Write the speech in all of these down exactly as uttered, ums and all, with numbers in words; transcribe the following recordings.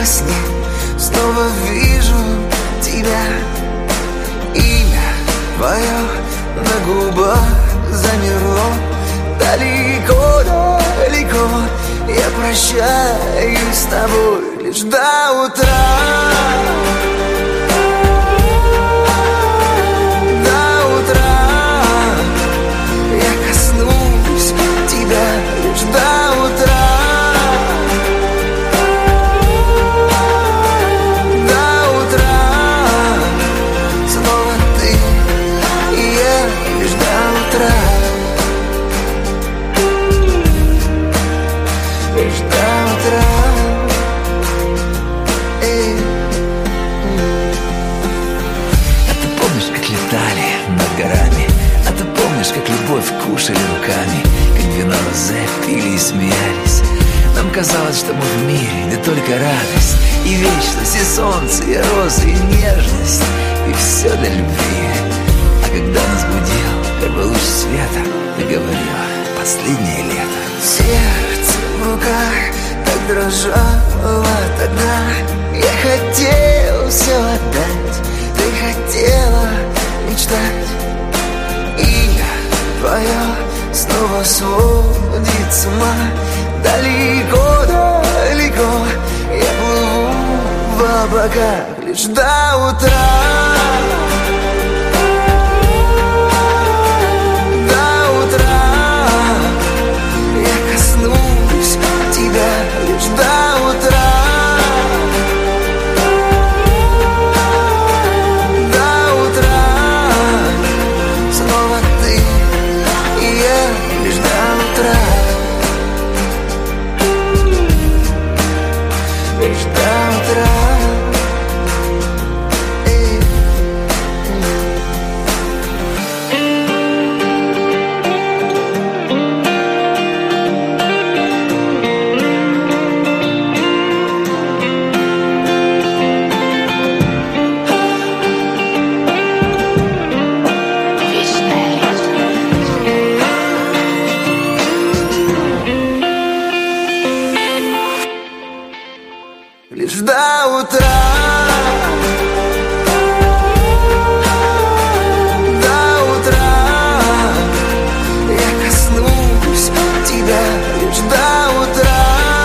во сне снова вижу тебя. Имя твое на губах замерло. Далеко, далеко я прощаюсь с тобой лишь до утра. До утра я коснусь тебя лишь до утра. Как любовь кушали руками, как вино розе пили и смеялись. Нам казалось, что мы в мире, да только радость и вечность, и солнце, и розы, и нежность, и все для любви. А когда нас будил первый луч света, ты говорила: последнее лето. Сердце в руках так дрожало тогда. Я хотел все отдать, ты хотела мечтать. Твое снова сводит с ума. Далеко, далеко я плыву в облаках лишь до утра. До утра я коснусь тебя лишь до утра. Лишь до утра. До утра я коснусь тебя лишь до утра.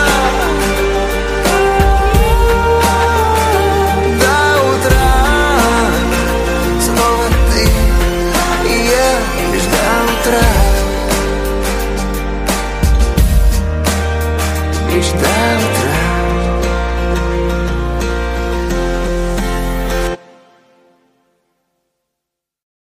До утра снова ты и я лишь до утра. Лишь до утра.